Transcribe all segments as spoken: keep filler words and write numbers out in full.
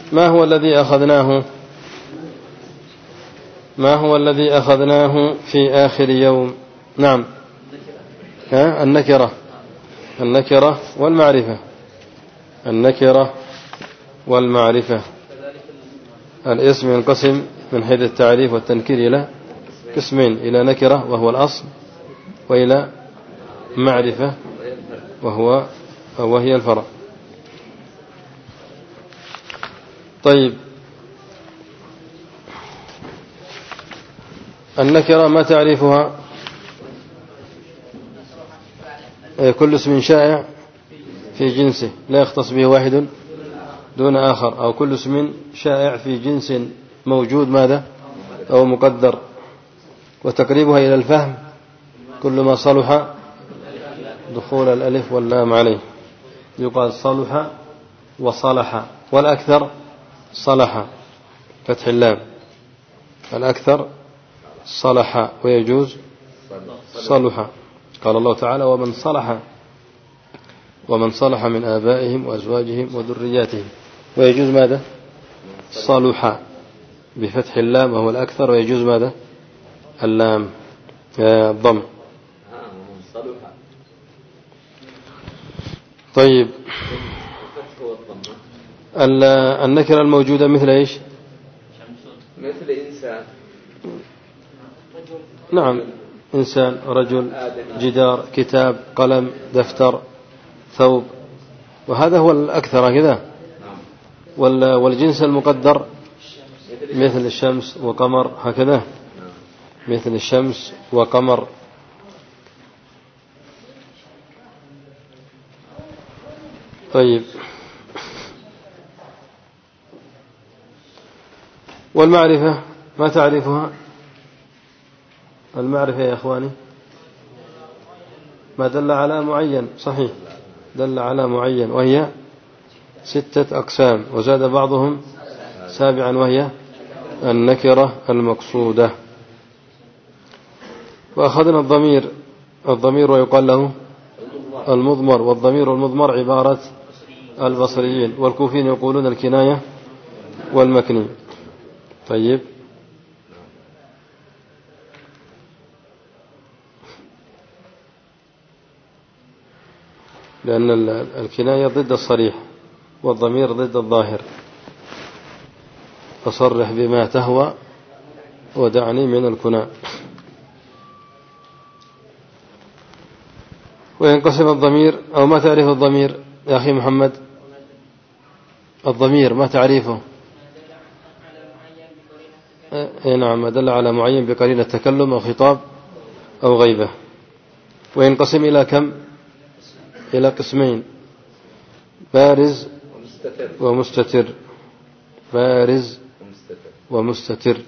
ما هو الذي أخذناه ما هو الذي أخذناه في آخر يوم؟ نعم، ها النكرة النكرة والمعرفة النكرة والمعرفة. الاسم ينقسم من حيث التعريف والتنكير إلى قسمين: إلى نكرة وهو الأصل، وإلى معرفة وهو وهي الفرع. طيب، النكرة ما تعريفها؟ كل اسم شائع في جنسه لا يختص به واحد دون آخر، أو كل اسم شائع في جنس موجود ماذا أو مقدر. وتقريبها إلى الفهم كل ما صلح دخول الألف واللام عليه يقال صلح وصلح، والأكثر صلح فتح اللام، الأكثر صلح ويجوز صلح. قال الله تعالى: ومن صلح ومن صلح من آبائهم وأزواجهم وذرياتهم، ويجوز ماذا صلح بفتح اللام وهو الأكثر، ويجوز ماذا اللام الضم. طيب، النكرة الموجودة مثل إيش؟ مثل إنسان، نعم، إنسان، رجل، جدار، كتاب، قلم، دفتر، ثوب، وهذا هو الأكثر كذا. والجنس المقدر مثل الشمس وقمر، هكذا مثل الشمس وقمر. طيب، والمعرفة ما تعرفها؟ المعرفة يا إخواني ما دل على معين، صحيح، دل على معين، وهي ستة أقسام، وزاد بعضهم سابعا، وهي النكرة المقصودة. وأخذنا الضمير الضمير ويقال له المضمر، والضمير المضمر عبارة البصريين، والكوفيين يقولون الكناية والمكني. طيب، لأن الكناية ضد الصريح والضمير ضد الظاهر. فصرح بما تهوى ودعني من الكناء. وينقسم الضمير، أو ما تعرف الضمير يا أخي محمد؟ الضمير ما تعريفه؟ اي نعم، ما دل على معين بقرينة تكلم أو خطاب أو غيبة. وينقسم إلى كم؟ إلى قسمين: بارز ومستتر بارز ومستتر.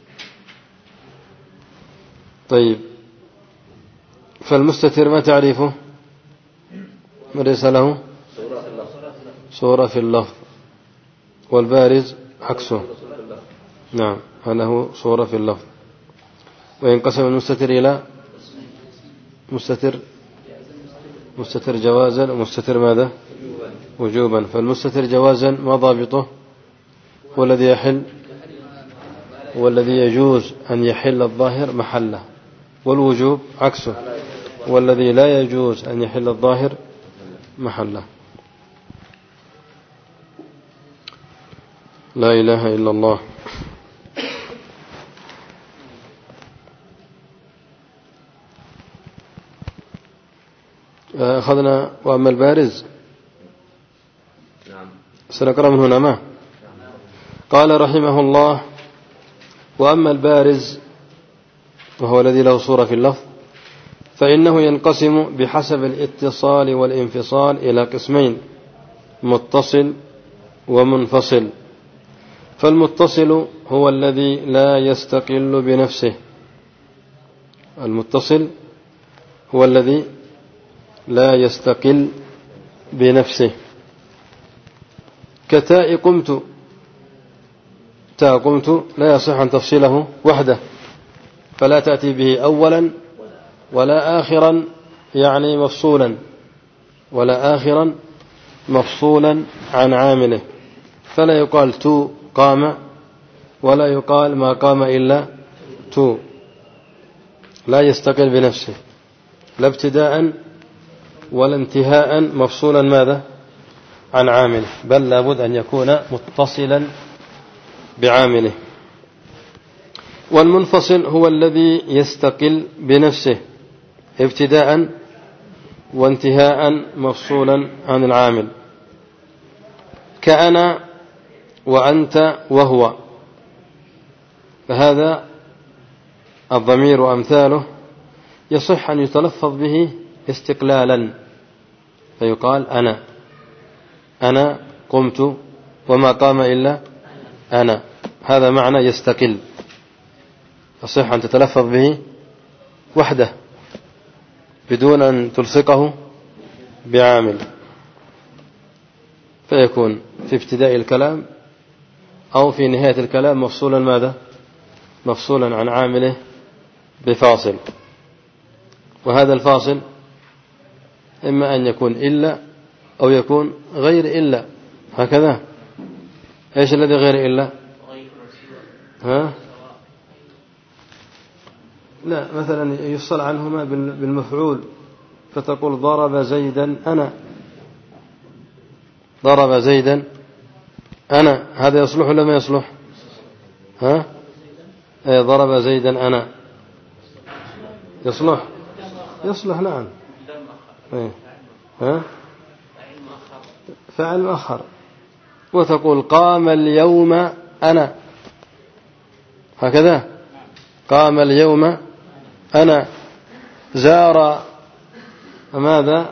طيب، فالمستتر ما تعريفه؟ ليس له صورة في اللفظ، والبارز عكسه، نعم، له صورة في اللفظ. وينقسم المستتر إلى مستتر مستتر جوازا ومستتر ماذا وجوبا. فالمستتر جوازا ما ضابطه؟ هو الذي يحل هو الذي يجوز أن يحل الظاهر محله، والوجوب عكسه، والذي لا يجوز أن يحل الظاهر محله. لا إله إلا الله. أخذنا وأما البارز سنقرأ من هنا. ما قال رحمه الله: وأما البارز وهو الذي له صورة في اللفظ فإنه ينقسم بحسب الاتصال والانفصال إلى قسمين: متصل ومنفصل. فالمتصل هو الذي لا يستقل بنفسه المتصل هو الذي لا يستقل بنفسه، كتاء قمت. تاء قمت لا يصح أن تفصله وحده، فلا تأتي به أولا ولا آخرا، يعني مفصولا، ولا آخرا مفصولا عن عامله. فلا يقال تو قام ولا يقال ما قام إلا تو، لا يستقل بنفسه لا ابتداء ولا انتهاء مفصولا ماذا عن عامله، بل لابد أن يكون متصلا بعامله. والمنفصل هو الذي يستقل بنفسه ابتداء وانتهاء مفصولا عن العامل، كأنا وأنت وهو، فهذا الضمير وأمثاله يصح أن يتلفظ به استقلالا، فيقال أنا أنا قمت وما قام إلا أنا، هذا معنى يستقل، يصح أن تتلفظ به وحده بدون أن تلصقه بعامل، فيكون في ابتداء الكلام أو في نهاية الكلام مفصولا ماذا مفصولا عن عامله بفاصل. وهذا الفاصل إما أن يكون إلا أو يكون غير إلا، هكذا. إيش الذي غير إلا؟ ها؟ لا، مثلا يفصل عنهما بالمفعول، فتقول ضرب زيدا أنا، ضرب زيدا أنا، هذا يصلح ولا ما يصلح؟ ها؟ أي ضرب زيدا أنا يصلح يصلح نعم. أي. ها؟ فعل مؤخر. وتقول قام اليوم أنا، هكذا، قام اليوم أنا. زار ماذا؟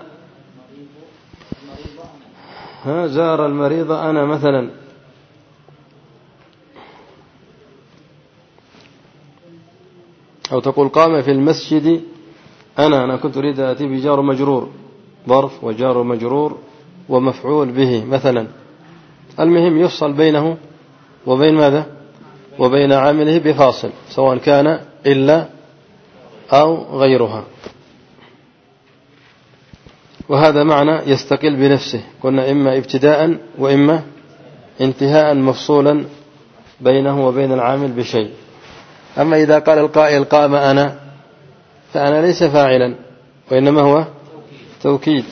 ها؟ زار المريض أنا مثلا. أو تقول قام في المسجد أنا، أنا كنت أريد أتي بجار مجرور، ظرف وجار مجرور ومفعول به مثلا. المهم يفصل بينه وبين ماذا؟ وبين عامله بفاصل، سواء كان إلا أو غيرها. وهذا معنى يستقل بنفسه، قلنا إما ابتداء وإما انتهاء مفصولا بينه وبين العامل بشيء. أما إذا قال القائل قام أنا، فأنا ليس فاعلا وإنما هو توكيد.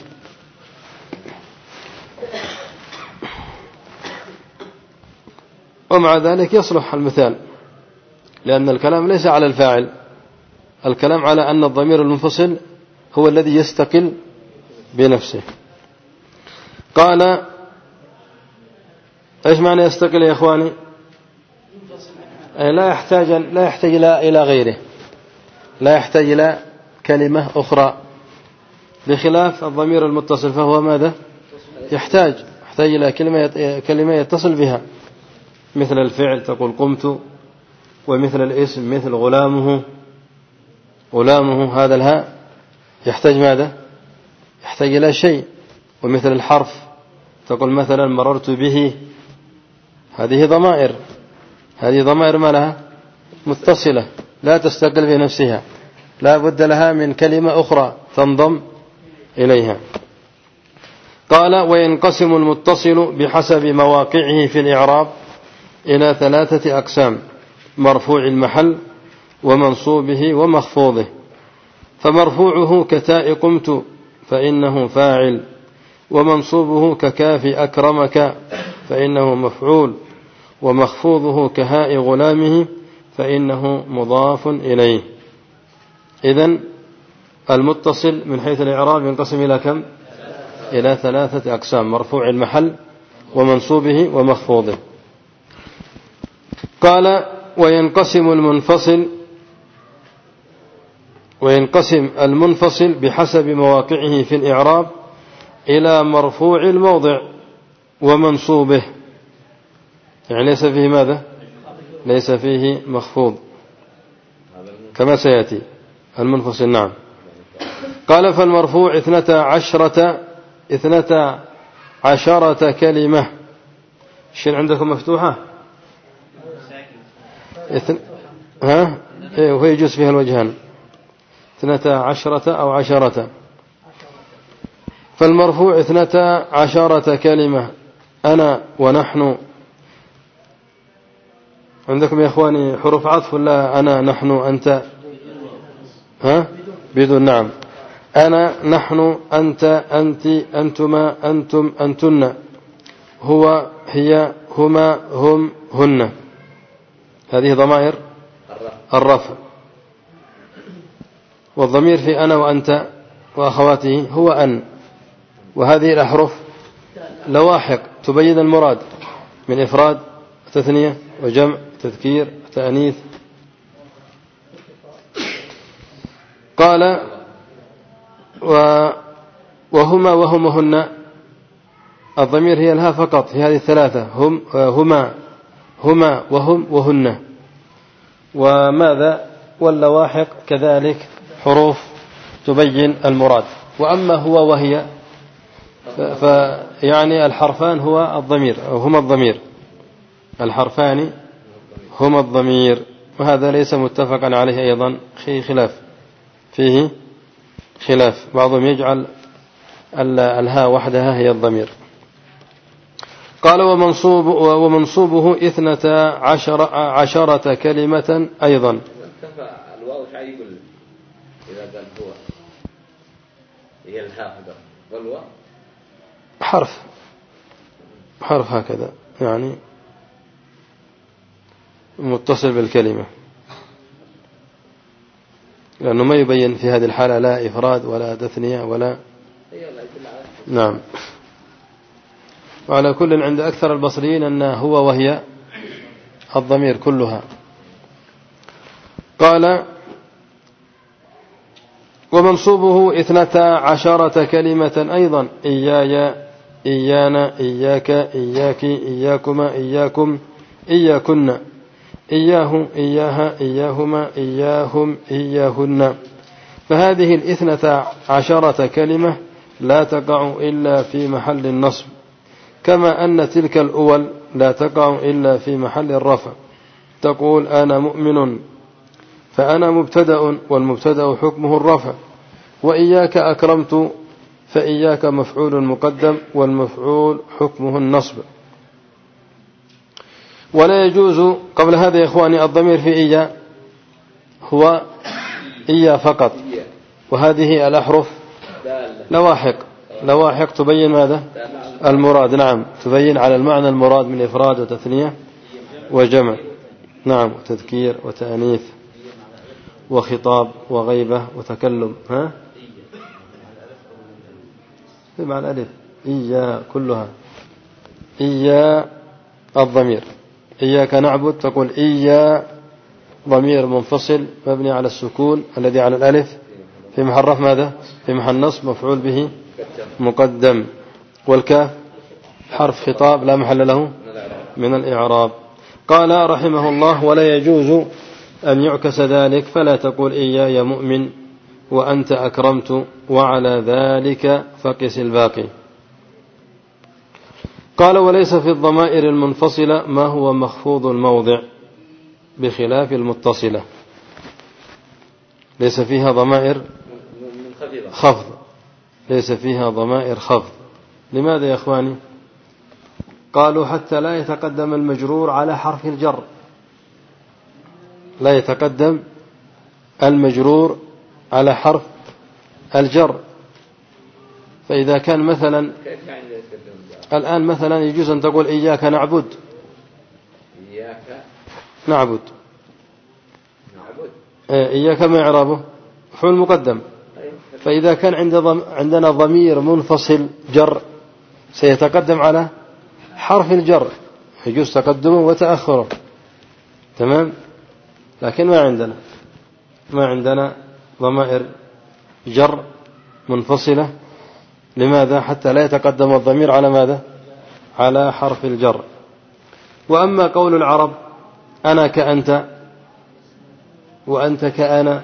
ومع ذلك يصلح المثال، لأن الكلام ليس على الفاعل، الكلام على أن الضمير المنفصل هو الذي يستقل بنفسه. قال إيش معنى يستقل يا إخواني؟ لا يحتاج لا يحتاج إلى غيره، لا يحتاج إلى كلمة أخرى، بخلاف الضمير المتصل فهو ماذا؟ يحتاج يحتاج إلى كلمة كلمة يتصل بها، مثل الفعل تقول قمت، ومثل الاسم مثل غلامه غلامه، هذا الهاء يحتاج ماذا؟ يحتاج إلى شيء. ومثل الحرف تقول مثلا مررت به، هذه ضمائر، هذه ضمائر ما لها؟ متصلة، لا تستقل بنفسها، لا بد لها من كلمة أخرى تنضم إليها. قال وينقسم المتصل بحسب مواقعه في الإعراب إلى ثلاثة أقسام: مرفوع المحل ومنصوبه ومخفوضه. فمرفوعه كتاء قمت فإنه فاعل، ومنصوبه ككاف أكرمك فإنه مفعول، ومخفوضه كهاء غلامه فإنه مضاف إليه. إذن المتصل من حيث الإعراب ينقسم إلى كم؟ إلى ثلاثة أقسام: مرفوع المحل ومنصوبه ومخفوضه. قال وينقسم المنفصل وينقسم المنفصل بحسب مواقعه في الإعراب إلى مرفوع الموضع ومنصوبه، يعني ليس فيه ماذا؟ ليس فيه مخفوض كما سيأتي المنفصل. نعم. قال فالمرفوع اثنتا عشرة اثنتا عشرة كلمة. الشين عندكم مفتوحة؟ اثن... ها؟ ايه، وهي يجوز فيها الوجهان، اثنتا عشرة أو عشرة. فالمرفوع اثنتا عشرة كلمة: أنا ونحن عندكم يا إخواني حروف عطف ولا أنا نحن أنت؟ ها بدون. نعم. أنا نحن أنت أنت أنتما أنتم أنتن هو هي هما هم هن. هذه ضمائر الرفع. والضمير في أنا وأنت وأخواته هو أن. وهذه الأحرف لواحق تبين المراد من إفراد تثنية وجمع تذكير تأنيث. قال وهما وهمهن. الضمير هي الها فقط في هذه الثلاثة هم هما هما وهم وهن. وماذا واللواحق كذلك حروف تبين المراد. وأما هو وهي فيعني الحرفان هو الضمير أو هما الضمير. الحرفان هما الضمير. وهذا ليس متفقا عليه أيضا في خلاف فيه خلاف. بعضهم يجعل الها وحدها هي الضمير. قال ومنصوب ومنصوبه اثنتا عشر عشرة كلمة أيضا. الواو شو يقول إذا قال هو هي الها والواو حرف حرف هكذا يعني متصل بالكلمة، لأنه ما يبين في هذه الحالة لا إفراد ولا تثنية ولا. نعم. وعلى كل عند أكثر البصريين أن هو وهي الضمير كلها. قال ومنصوبه اثنتا عشرة كلمة أيضا إياي إيانا إياك إياك إياكما إياكم إياكن إياه إياها إياهما إياهم إياهن. فهذه الاثنتا عشرة كلمة لا تقع إلا في محل النصب، كما أن تلك الأول لا تقع إلا في محل الرفع. تقول أنا مؤمن فأنا مبتدأ والمبتدأ حكمه الرفع. وإياك أكرمت فإياك مفعول مقدم والمفعول حكمه النصب. ولا يجوز قبل هذا يا إخواني الضمير في إيا هو إيا فقط. وهذه الأحرف لواحق لواحق تبين ماذا المراد. نعم تبين على المعنى المراد من إفراد وتثنية وجمع. نعم وتذكير وتأنيث وخطاب وغيبة وتكلم. ها مع الألف إيا كلها. إيا الضمير إياك نعبد تقول إيا ضمير منفصل مبني على السكون الذي على الألف في محل رفع ماذا في محل نصب مفعول به مقدم. والكاف حرف خطاب لا محل له من الإعراب. قال رحمه الله ولا يجوز أن يعكس ذلك فلا تقول إياي مؤمن وأنت أكرمت وعلى ذلك فقس الباقي. قال وليس في الضمائر المنفصلة ما هو مخفوض الموضع بخلاف المتصلة. ليس فيها ضمائر خفض ليس فيها ضمائر خفض. لماذا يا إخواني؟ قالوا حتى لا يتقدم المجرور على حرف الجر. لا يتقدم المجرور على حرف الجر. فإذا كان مثلا الآن مثلا يجوز أن تقول إياك نعبد إياك نعبد إياك ما إعرابه فعل مقدم. فإذا كان عندنا ضمير منفصل جر سيتقدم على حرف الجر يجوز تقدمه وتأخره. تمام. لكن ما عندنا ما عندنا ضمائر جر منفصلة. لماذا؟ حتى لا يتقدم الضمير على ماذا على حرف الجر. وأما قول العرب أنا كأنت وأنت كأنا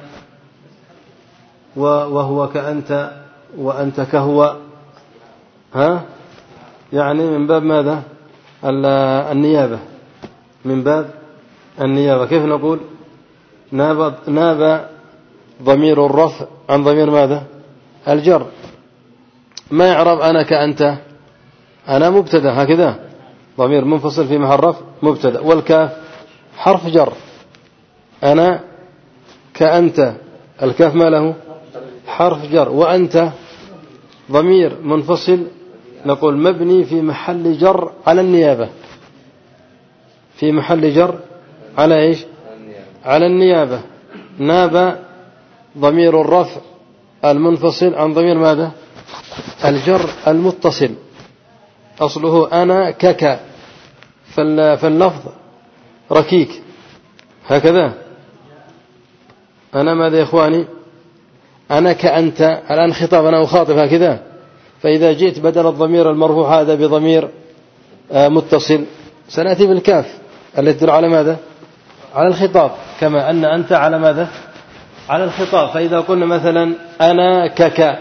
وهو كأنت وأنت كهو ها يعني من باب ماذا النيابة من باب النيابة. كيف نقول ناب, ناب ضمير الرفع عن ضمير ماذا الجر. ما يعرب أنا كأنت أنا مبتدأ هكذا ضمير منفصل في محل رفع مبتدأ. والكاف حرف جر. أنا كأنت الكاف ما له حرف جر، وأنت ضمير منفصل نقول مبني في محل جر على النيابة، في محل جر على إيش؟ على النيابة. ناب ضمير الرفع المنفصل عن ضمير ماذا؟ الجر المتصل. أصله أنا كك، فاللفظ ركيك هكذا. أنا ماذا يا إخواني؟ أنا كأنت، الآن خطاب أنا أخاطب هكذا. فإذا جئت بدل الضمير المرفوع هذا بضمير متصل سنأتي بالكاف التي تدل على ماذا؟ على الخطاب، كما أن أنت على ماذا؟ على الخطاب. فإذا قلنا مثلا أنا كك،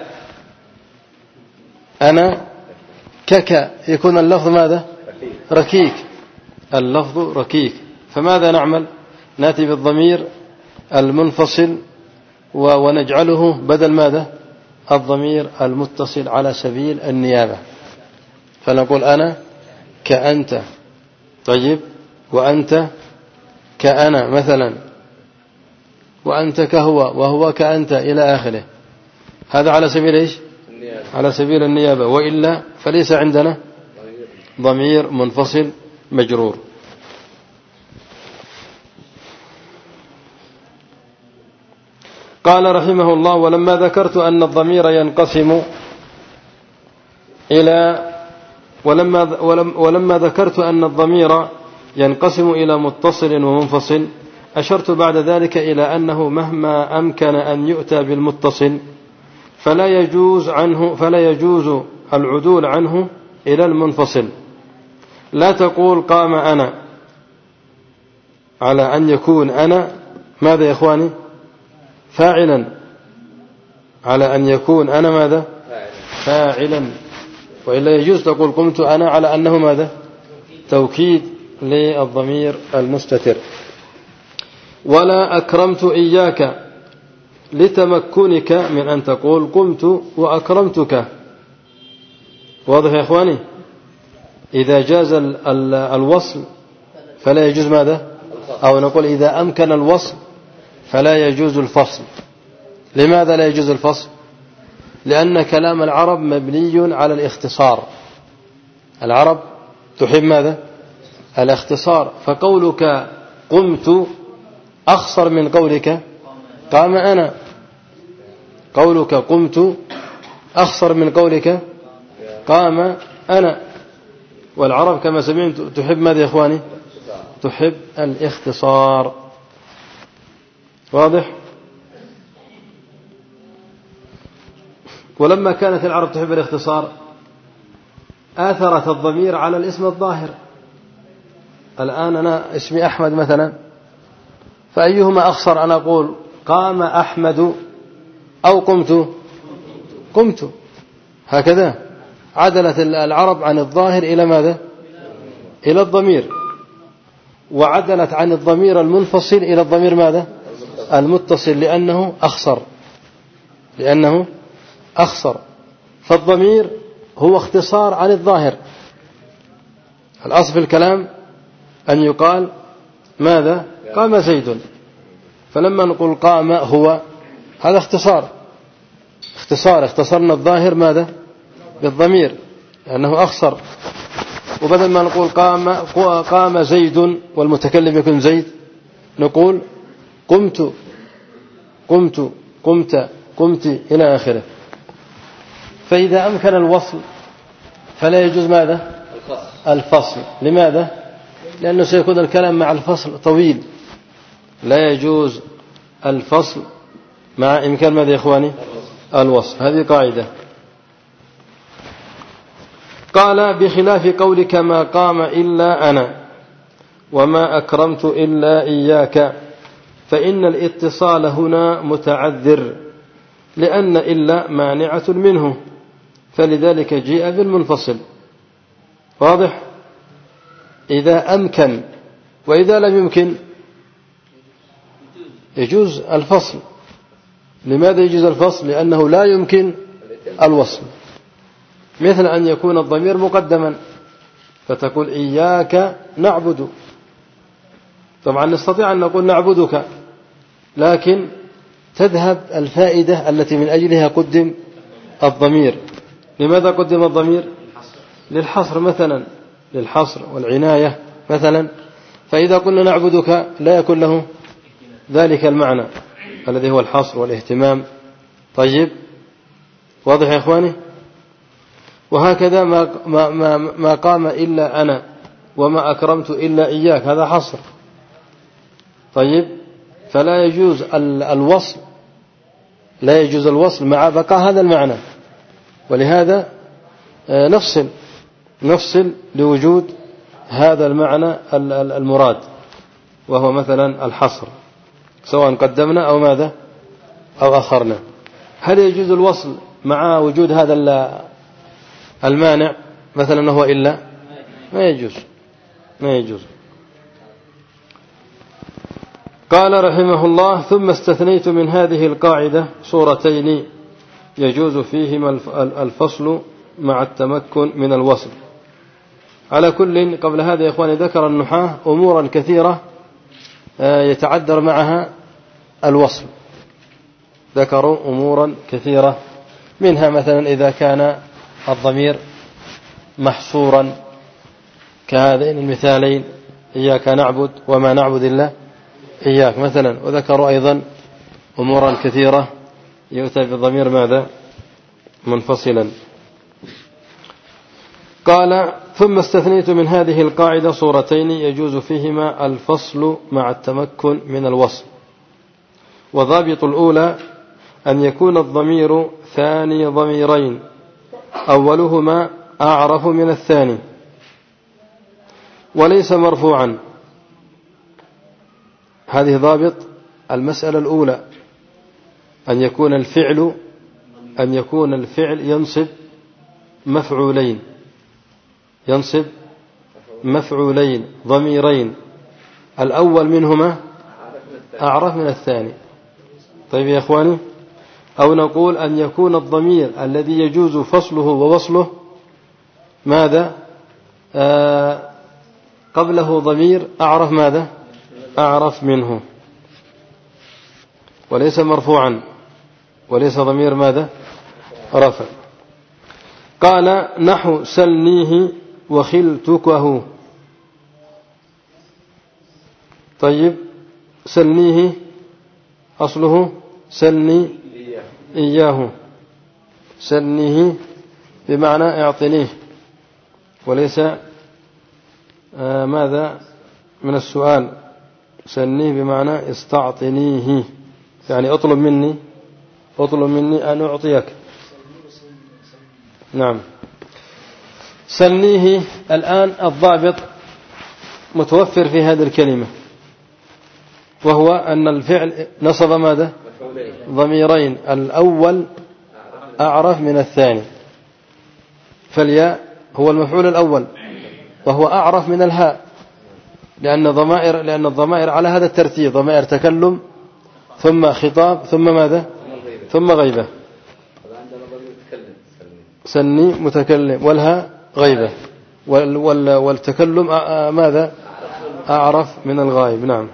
أنا كك، يكون اللفظ ماذا؟ ركيك، اللفظ ركيك. فماذا نعمل؟ نأتي بالضمير المنفصل ونجعله بدل ماذا؟ الضمير المتصل على سبيل النيابة. فنقول أنا كأنت، طيب، وأنت كأنا مثلا، وأنت كهو، وهو كأنت إلى آخره. هذا على سبيل إيش؟ على سبيل النيابة، وإلا فليس عندنا ضمير منفصل مجرور. قال رحمه الله: ولما ذكرت أن الضمير ينقسم إلى ولما ولما ذكرت أن الضمير ينقسم إلى متصل ومنفصل، أشرت بعد ذلك إلى أنه مهما أمكن أن يؤتى بالمتصل فلا يجوز عنه فلا يجوز العدول عنه إلى المنفصل. لا تقول قام أنا، على أن يكون أنا ماذا يا إخواني؟ فاعلا، على أن يكون أنا ماذا؟ فاعلا. وإلا يجوز تقول قمت أنا على أنه ماذا؟ توكيد للضمير المستتر. ولا أكرمت إياك لتمكنك من أن تقول قمت وأكرمتك. واضح يا إخواني؟ إذا جاز الوصل فلا يجوز ماذا؟ أو نقول إذا أمكن الوصل فلا يجوز الفصل. لماذا لا يجوز الفصل؟ لأن كلام العرب مبني على الاختصار. العرب تحب ماذا؟ الاختصار. فقولك قمت أخصر من قولك قام أنا. قولك قمت أخصر من قولك قام أنا. والعرب كما سمعت تحب ماذا يا إخواني؟ تحب الاختصار. واضح؟ ولما كانت العرب تحب الاختصار آثرت الضمير على الاسم الظاهر. الآن أنا اسمي أحمد مثلا، فأيهما أخصر أن أقول قام أحمد أو قمت؟ قمت. هكذا عدلت العرب عن الظاهر إلى ماذا؟ إلى الضمير. وعدلت عن الضمير المنفصل إلى الضمير ماذا؟ المتصل، لأنه أخصر لأنه أخصر. فالضمير هو اختصار عن الظاهر. الأصل في الكلام أن يقال ماذا؟ قام زيد. فلما نقول قام هو، هذا اختصار اختصار اختصرنا الظاهر ماذا؟ بالضمير لأنه أخصر. وبدل ما نقول قام قام زيد والمتكلم يكون زيد، نقول قمت قمت قمت قمت إلى آخره. فإذا أمكن الوصل فلا يجوز ماذا؟ الفصل. لماذا؟ لأنه سيكون الكلام مع الفصل طويل. لا يجوز الفصل مع إمكان ماذا يا إخواني؟ الوصل. هذه قاعدة. قال: بخلاف قولك ما قام إلا أنا وما أكرمت إلا إياك، فإن الاتصال هنا متعذر، لأن إلا مانعة منه، فلذلك جاء بالمنفصل. واضح؟ إذا أمكن. وإذا لم يمكن يجوز الفصل. لماذا يجوز الفصل؟ لأنه لا يمكن الوصل. مثل أن يكون الضمير مقدما فتقول إياك نعبد، طبعا نستطيع أن نقول نعبدك، لكن تذهب الفائدة التي من أجلها قدم الضمير. لماذا قدم الضمير؟ للحصر مثلا، للحصر والعناية مثلا. فإذا قلنا نعبدك لا يكون له ذلك المعنى الذي هو الحصر والاهتمام. طيب، واضح يا إخواني؟ وهكذا ما, ما, ما, ما قام إلا أنا وما أكرمت إلا إياك، هذا حصر. طيب، فلا يجوز الوصل، لا يجوز الوصل مع بقاء هذا المعنى، ولهذا نفصل نفصل لوجود هذا المعنى المراد، وهو مثلا الحصر، سواء قدمنا أو ماذا أو أخرنا. هل يجوز الوصل مع وجود هذا المانع مثلا هو إلا؟ ما يجوز، ما يجوز. قال رحمه الله: ثم استثنيت من هذه القاعدة صورتين يجوز فيهما الفصل مع التمكن من الوصل. على كل، قبل هذا يا إخواني ذكر النحاة أمورا كثيرة يتعذر معها الوصل، ذكروا أمورا كثيرة، منها مثلا إذا كان الضمير محصورا كهذين المثالين: إياك نعبد وما نعبد إلا إياك مثلا. وذكروا أيضا أمورا كثيرة يؤتى بالضمير ماذا؟ منفصلا. قال: ثم استثنيت من هذه القاعدة صورتين يجوز فيهما الفصل مع التمكن من الوصل. وضابط الأولى أن يكون الضمير ثاني ضميرين أولهما أعرف من الثاني، وليس مرفوعا. هذه ضابط المسألة الأولى، أن يكون الفعل أن يكون الفعل ينصب مفعولين، ينصب مفعولين ضميرين، الأول منهما أعرف من الثاني. طيب يا إخواني، أو نقول أن يكون الضمير الذي يجوز فصله ووصله ماذا؟ آه قبله ضمير أعرف ماذا؟ أعرف منه، وليس مرفوعا، وليس ضمير ماذا؟ رفع. قال: نحو سلنيه وخلتكه. طيب، سلنيه أصله سلني إياه، سلنيه بمعنى اعطنيه، وليس آه ماذا من السؤال. سلنيه بمعنى استعطنيه، يعني اطلب مني اطلب مني أن أعطيك. نعم. سلنيه الآن الضابط متوفر في هذه الكلمة، وهو أن الفعل نصب ماذا؟ ضميرين، الأول أعرف من الثاني، فالياء هو المفعول الأول وهو أعرف من الهاء، لأن ضمائر لأن الضمائر على هذا الترتيب: ضمائر تكلم ثم خطاب ثم ماذا؟ ثم غيبة. سني متكلم والهاء غيبة، والتكلم ماذا؟ أعرف من الغائب. نعم.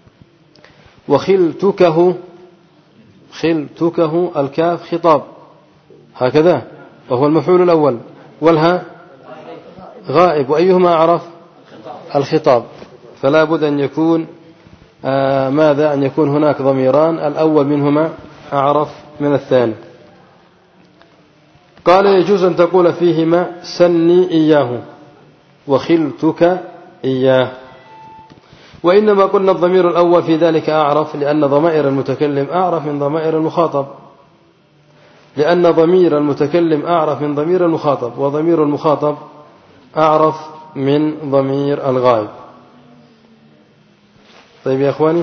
وخلتكه، خلتكه الكاف خطاب هكذا، وهو المفعول الأول، والهاء غائب، وأيهما أعرف؟ الخطاب. فلا بد أن يكون آه ماذا؟ أن يكون هناك ضميران، الأول منهما أعرف من الثاني. قال: يجوز أن تقول فيهما سني إياه وخلتك إياه. وإنما قلنا الضمير الأول في ذلك أعرف لأن ضمائر المتكلم أعرف من ضمائر المخاطب، لأن ضمير المتكلم أعرف من ضمير المخاطب، وضمير المخاطب أعرف من ضمير الغائب. طيب يا أخواني،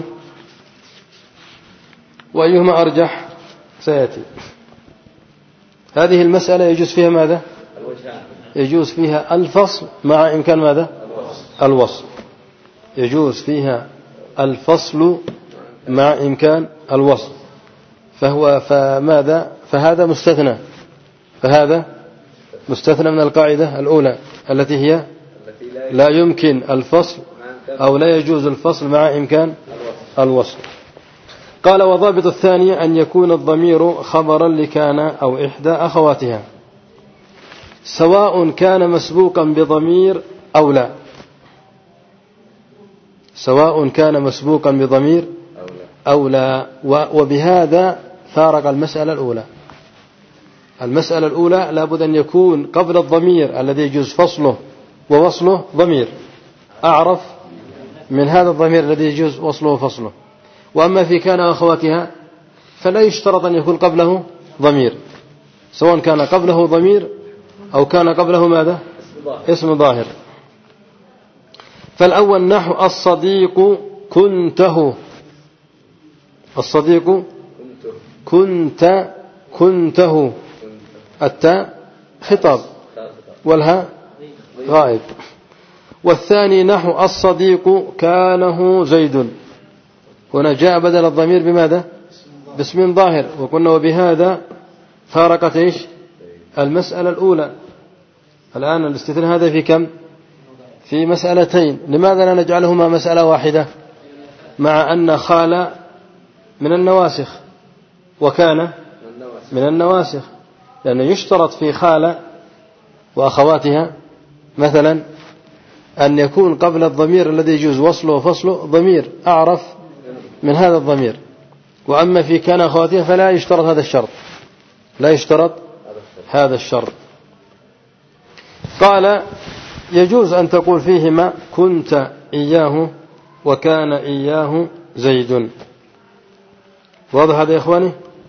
وأيهما أرجح سيأتي. هذه المسألة يجوز فيها ماذا؟ يجوز فيها الفصل مع إمكان ماذا؟ الوصل. يجوز فيها الفصل مع إمكان الوصل، فهو فماذا؟ فهذا مستثنى، فهذا مستثنى من القاعدة الأولى التي هي لا يمكن الفصل أو لا يجوز الفصل مع إمكان الوصل. قال وضابط الثاني أن يكون الضمير خبرا لكان أو إحدى أخواتها سواء كان مسبوقا بضمير أو لا، سواء كان مسبوقا بضمير أو لا. وبهذا فارق المسألة الأولى. المسألة الأولى لابد أن يكون قبل الضمير الذي يجوز فصله ووصله ضمير أعرف من هذا الضمير الذي يجوز وصله وفصله. وأما في كان وأخواتها فلا يشترط أن يكون قبله ضمير، سواء كان قبله ضمير أو كان قبله ماذا؟ اسم ظاهر. فالأول نحو الصديق كنته، الصديق كنت كنته، التاء خطاب والها غائب. والثاني نحو الصديق كانه زيد، هنا جاء بدل الضمير بماذا؟ باسم ظاهر. وقلنا وبهذا فارقت ايش المسألة الأولى. الآن الاستثناء هذا في كم؟ في مسألتين. لماذا لا نجعلهما مسألة واحدة مع أن خال من النواسخ وكان من النواسخ؟ لأنه يشترط في خال وأخواتها مثلا أن يكون قبل الضمير الذي يجوز وصله وفصله ضمير أعرف من هذا الضمير. وأما في كان أخواتها فلا يشترط هذا الشرط، لا يشترط هذا الشرط. قال يجوز أن تقول فيهما كنت إياه وكان إياه زيد. واضح هذا يا إخواني؟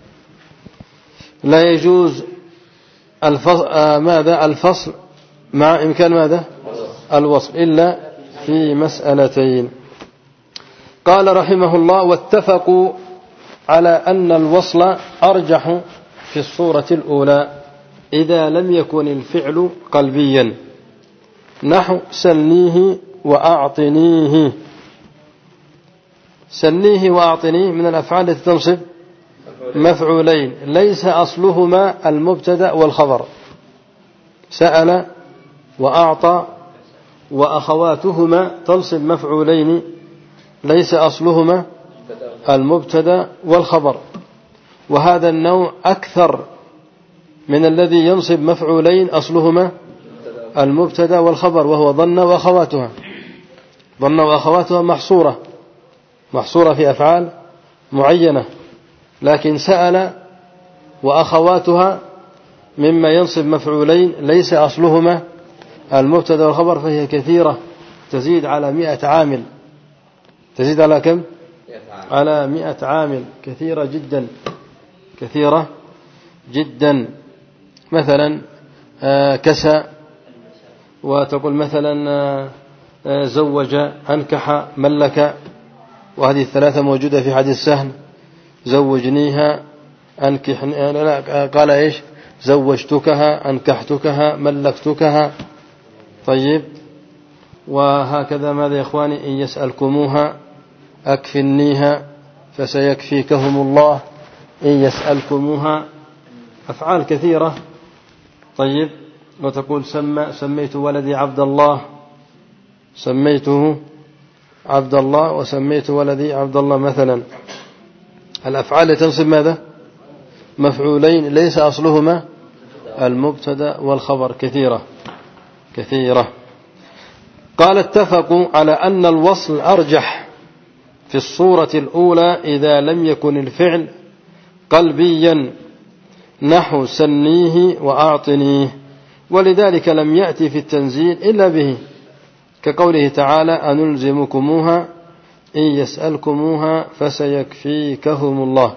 لا يجوز الفصل آه ماذا الفصل مع إمكان ماذا الوصل إلا في مسألتين. قال رحمه الله واتفقوا على أن الوصل أرجح في الصورة الأولى إذا لم يكن الفعل قلبيا، نحو سلنيه وأعطنيه. سلنيه وأعطنيه من الأفعال التي تنصب مفعولين ليس أصلهما المبتدأ والخبر. سأل وأعطى وأخواتهما تنصب مفعولين ليس أصلهما المبتدأ والخبر. وهذا النوع أكثر من الذي ينصب مفعولين أصلهما المبتدأ والخبر، وهو ظن وأخواتها. ظن وأخواتها محصورة محصورة في أفعال معينة، لكن سأل وأخواتها مما ينصب مفعولين ليس أصلهما المبتدأ والخبر، فهي كثيرة تزيد على مئة عامل. تزيد على كم؟ على مئة عامل، كثيرة جدا كثيرة جدا. مثلا كسى، وتقول مثلا زوج، أنكح، ملك، وهذه الثلاثة موجودة في حديث سهل. زوجنيها، أنكح، قال إيش؟ زوجتكها، أنكحتكها، ملكتكها. طيب، وهكذا ماذا يا إخواني؟ إن يسألكموها أكفنيها فسيكفيكهم الله إن يسألكموها. أفعال كثيرة. طيب، وتقول سمى سميت ولدي عبد الله، سميته عبد الله وسميت ولدي عبد الله مثلا. الأفعال التي تنصب ماذا؟ مفعولين ليس أصلهما المبتدأ والخبر، كثيرة كثيرة. قال اتفقوا على أن الوصل أرجح في الصورة الأولى إذا لم يكن الفعل قلبيا، نحو سنيه وأعطنيه، ولذلك لم يأتي في التنزيل إلا به، كقوله تعالى أنلزمكموها إن يسألكموها فسيكفيكهم الله.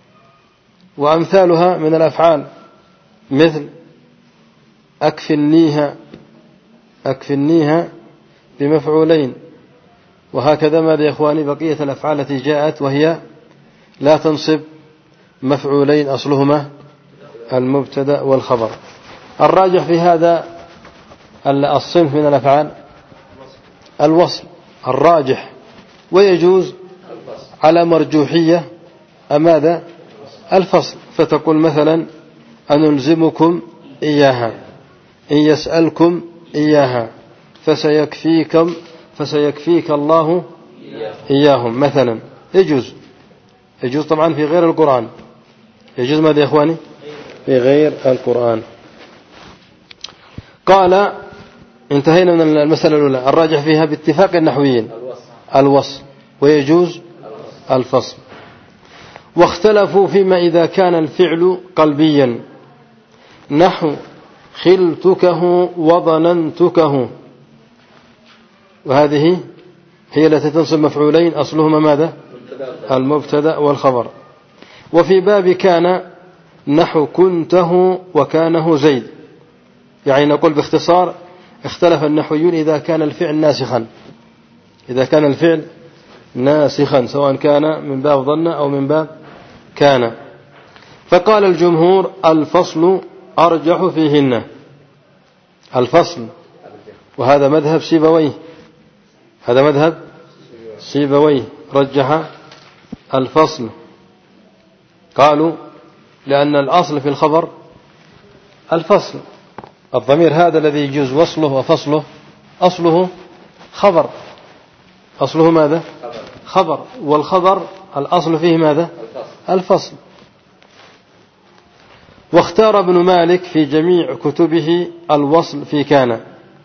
وأمثالها من الأفعال مثل أكفنيها، أكفنيها بمفعولين. وهكذا ماذا يا إخواني بقية الأفعال التي جاءت وهي لا تنصب مفعولين أصلهما المبتدأ والخبر. الراجح في هذا الصنف من الأفعال الوصل الراجح، ويجوز على مرجوحية ماذا الفصل. فتقول مثلا أنلزمكم إياها إن يسألكم إياها فسيكفيكم فسيكفيك الله إياهم مثلا، يجوز يجوز طبعا في غير القرآن، يجوز ماذا يا إخواني في غير القرآن. قال انتهينا من المسألة الأولى الراجح فيها باتفاق النحويين الوصل، ويجوز الفصل. واختلفوا فيما إذا كان الفعل قلبيا، نحو خلتكه وظننتكه، وهذه هي التي تنصب مفعولين أصلهما ماذا المبتدأ والخبر. وفي باب كان نحو كنته وكانه زيد، يعني نقول باختصار اختلف النحويون إذا كان الفعل ناسخا، إذا كان الفعل ناسخا سواء كان من باب ظن أو من باب كان. فقال الجمهور الفصل أرجح فيهن، الفصل، وهذا مذهب سيبويه، هذا مذهب سيبويه رجح الفصل. قالوا لأن الأصل في الخبر الفصل، الضمير هذا الذي يجوز وصله وفصله أصله خبر، أصله ماذا خبر، والخبر الأصل فيه ماذا الفصل. واختار ابن مالك في جميع كتبه الوصل في كان.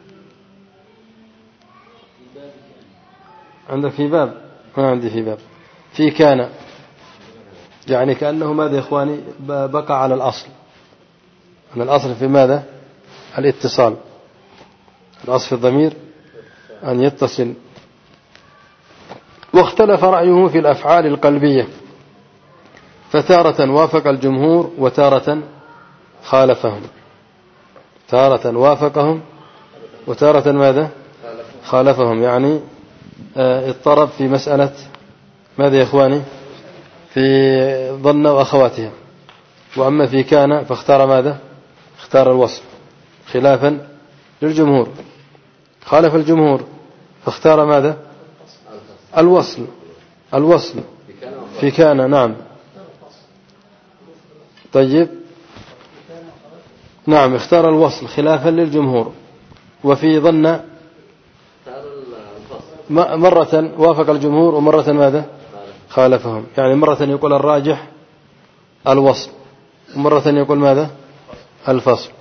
عندك في باب؟ ما عندي في باب. في كان يعني كأنه ماذا يا إخواني بقى على الأصل، أن الأصل في ماذا الاتصال، الأصل في الضمير أن يتصل. واختلف رأيه في الأفعال القلبية، فتارة وافق الجمهور وتارة خالفهم، تارة وافقهم وتارة ماذا خالفهم، يعني اضطرب في مسألة ماذا يا إخواني في ظن وأخواتها. وأما في كان فاختار ماذا اختار الوصل خلافا للجمهور، خالف الجمهور فاختار ماذا الوصل، الوصل في كان. نعم طيب نعم اختار الوصل خلافا للجمهور. وفي ظن مرة وافق الجمهور ومرة ماذا خالفهم، يعني مرة يقول الراجح الوصل ومرة يقول ماذا الفصل.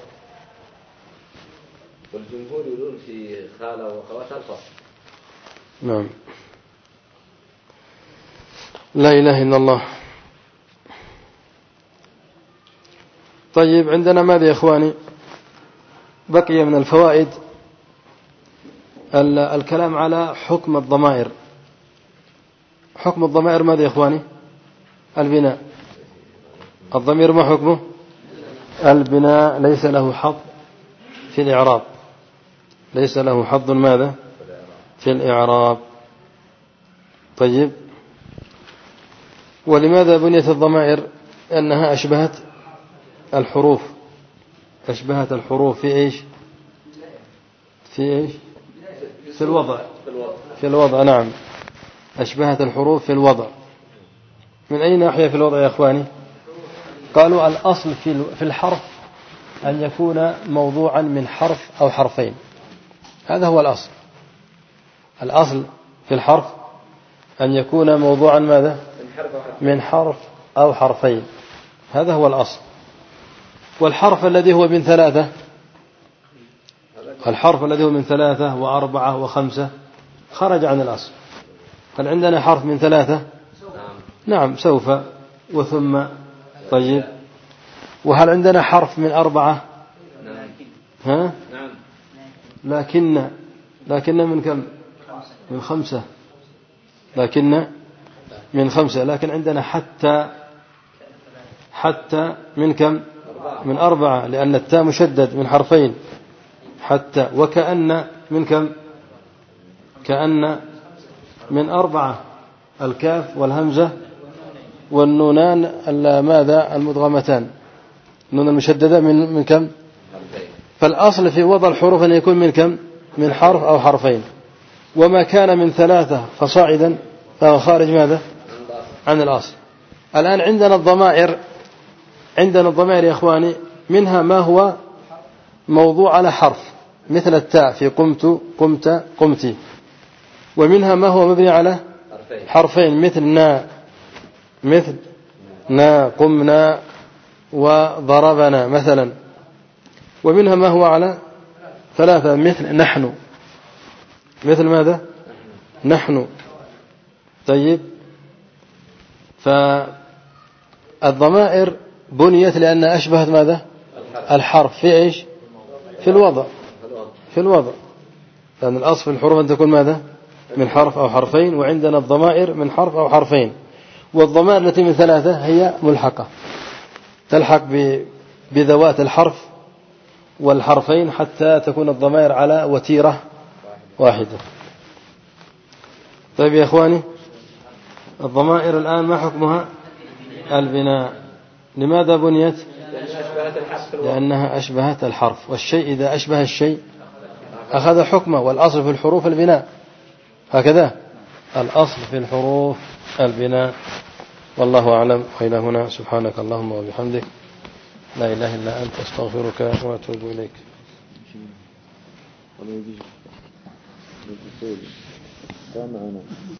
والجمهور يقولون في خالة وخوات الفصل. نعم لا إله إلا الله. طيب عندنا ماذا يا إخواني بقي من الفوائد الكلام على حكم الضمائر. حكم الضمائر ماذا يا إخواني البناء، الضمير ما حكمه البناء، ليس له حظ في الإعراب، ليس له حظ ماذا في الإعراب. طيب ولماذا بنيت الضمائر؟ أنها أشبهت الحروف، أشبهت الحروف في إيش في إيش في الوضع، في الوضع نعم أشبهت الحروف في الوضع. من أي ناحية في الوضع يا أخواني؟ قالوا الأصل في الحرف أن يكون موضوعا من حرف أو حرفين، هذا هو الأصل. الأصل في الحرف أن يكون موضوعا ماذا من حرف أو حرفين، هذا هو الأصل. والحرف الذي هو من ثلاثة، الحرف الذي هو من ثلاثة وأربعة وخمسة خرج عن الأصل. هل عندنا حرف من ثلاثة؟ نعم سوف وثم. طيب وهل عندنا حرف من أربعة؟ ها؟ لكن لكن من كم؟ من خمسة، لكن من خمسة. لكن عندنا حتى حتى من كم؟ من أربعة، لأن التاء مشدد من حرفين حتى. وكأن من كم؟ كأن من أربعة، الكاف والهمزة والنونان ماذا المدغمتان، النون المشددة من من كم؟ فالأصل في وضع الحروف أن يكون من كم؟ من حرف أو حرفين. وما كان من ثلاثة فصاعدا فهو خارج ماذا عن الأصل. الآن عندنا الضمائر، عندنا الضمائر يا إخواني منها ما هو موضوع على حرف، مثل التاء في قمت قمت قمتي، ومنها ما هو مبني على حرفين مثل نا، مثل نا قمنا وضربنا مثلا. ومنها ما هو على ثلاثة مثل نحن، مثل ماذا؟ نحن. طيب، فالضمائر بنيت لأن أشبهت ماذا؟ الحرف في إيش؟ في الوضع، في الوضع، لأن الأصل في الحروف أن تكون ماذا؟ من حرف أو حرفين، وعندنا الضمائر من حرف أو حرفين. والضمائر التي من ثلاثة هي ملحقة، تلحق بذوات الحرف والحرفين حتى تكون الضمائر على وتيرة واحدة. طيب يا إخواني، الضمائر الآن ما حكمها؟ البناء. لماذا بنيت؟ لأنها أشبهت الحرف، والشيء إذا أشبه الشيء أخذ حكمه، والأصل في الحروف البناء، هكذا الأصل في الحروف البناء. والله أعلم. وإلى هنا سبحانك اللهم وبحمدك، لا إله إلا أنت، أستغفرك وأتوب إليك.